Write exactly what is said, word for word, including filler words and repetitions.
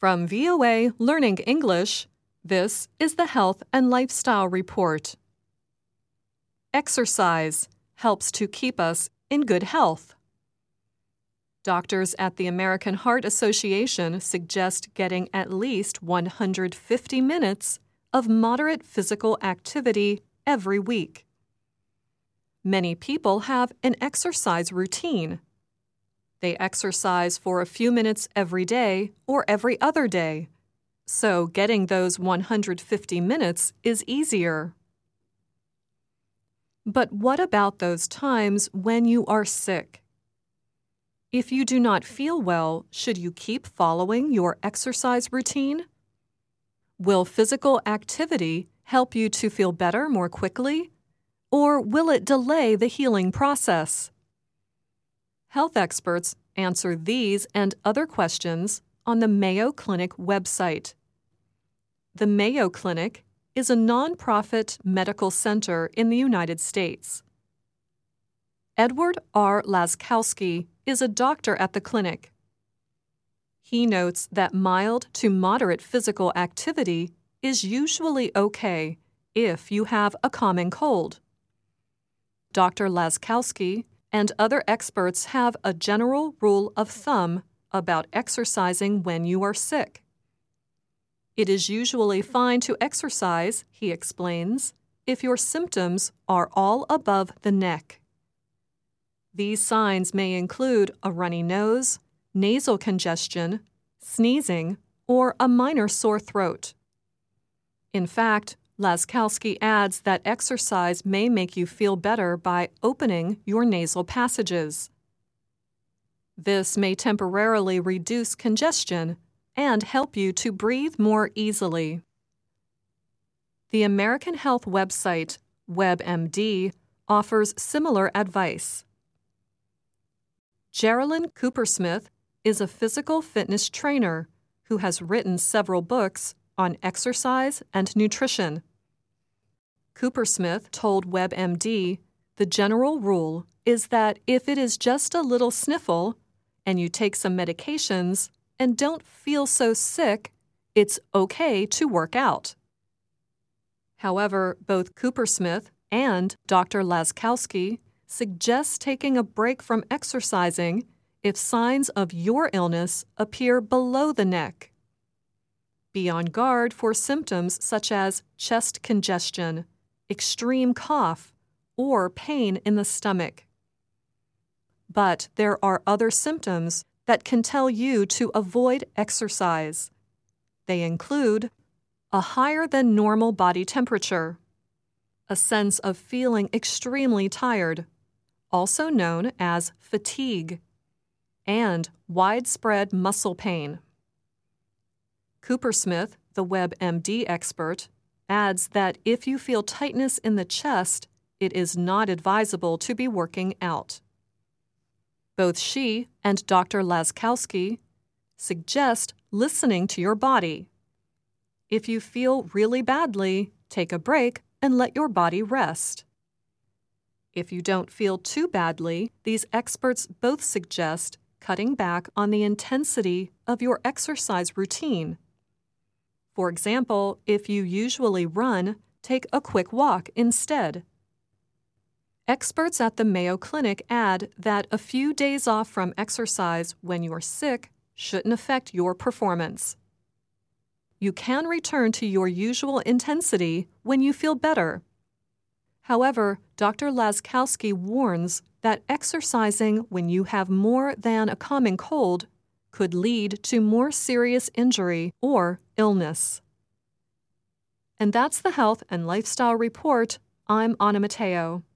From V O A Learning English, this is the Health and Lifestyle Report. Exercise helps to keep us in good health. Doctors at the American Heart Association suggest getting at least one hundred fifty minutes of moderate physical activity every week. Many people have an exercise routine. They exercise for a few minutes every day or every other day, so getting those one hundred fifty minutes is easier. But what about those times when you are sick? If you do not feel well, should you keep following your exercise routine? Will physical activity help you to feel better more quickly, or will it delay the healing process? Health experts answer these and other questions on the Mayo Clinic website. The Mayo Clinic is a nonprofit medical center in the United States. Edward R. Laskowski is a doctor at the clinic. He notes that mild to moderate physical activity is usually okay if you have a common cold. Doctor Laskowski and other experts have a general rule of thumb about exercising when you are sick. It is usually fine to exercise, he explains, if your symptoms are all above the neck. These signs may include a runny nose, nasal congestion, sneezing, or a minor sore throat. In fact, Laskowski adds that exercise may make you feel better by opening your nasal passages. This may temporarily reduce congestion and help you to breathe more easily. The American Health website, WebMD, offers similar advice. Geraldine Coopersmith is a physical fitness trainer who has written several books on exercise and nutrition. Coopersmith told WebMD the general rule is that if it is just a little sniffle and you take some medications and don't feel so sick, it's okay to work out. However, both Coopersmith and Doctor Laskowski suggest taking a break from exercising if signs of your illness appear below the neck. Be on guard for symptoms such as chest congestion, extreme cough, or pain in the stomach. But there are other symptoms that can tell you to avoid exercise. They include a higher than normal body temperature, a sense of feeling extremely tired, also known as fatigue, and widespread muscle pain. Coopersmith, the WebMD expert, adds that if you feel tightness in the chest, it is not advisable to be working out. Both she and Doctor Laskowski suggest listening to your body. If you feel really badly, take a break and let your body rest. If you don't feel too badly, these experts both suggest cutting back on the intensity of your exercise routine. For example, if you usually run, take a quick walk instead. Experts at the Mayo Clinic add that a few days off from exercise when you're sick shouldn't affect your performance. You can return to your usual intensity when you feel better. However, Doctor Laskowski warns that exercising when you have more than a common cold could lead to more serious injury or illness. And that's the Health and Lifestyle Report. I'm Anna Matteo.